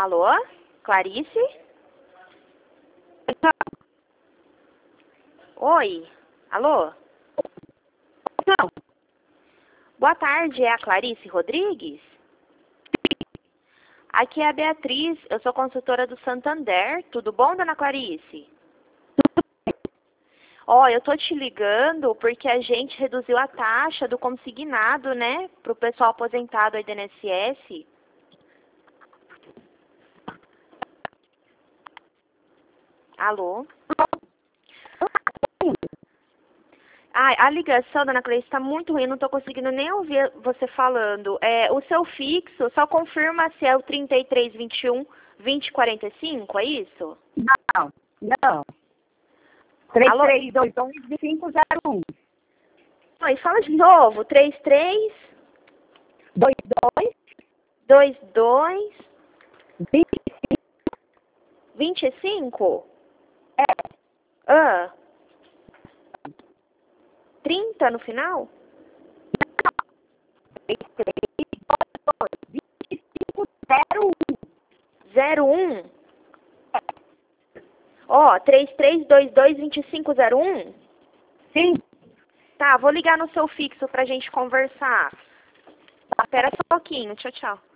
Alô? Clarice? Oi? Alô? Não. Boa tarde, é a Clarice Rodrigues? Aqui é a Beatriz, eu sou consultora do Santander. Tudo bom, dona Clarice? Ó, eu tô te ligando porque a gente reduziu a taxa do consignado, né, pro pessoal aposentado aí do INSS. Alô? Ai, a ligação, dona Clarice, está muito ruim, não estou conseguindo nem ouvir você falando. O seu fixo, só confirma se é o 3321-2045, é isso? Não. Alô? 3321-2501. Oi, fala de novo. 33 22 22 25. 25? É. 30 no final? 2501. 01? Ó, 3322-2501? Sim. Tá, vou ligar no seu fixo pra gente conversar. Espera só um pouquinho. Tchau, tchau.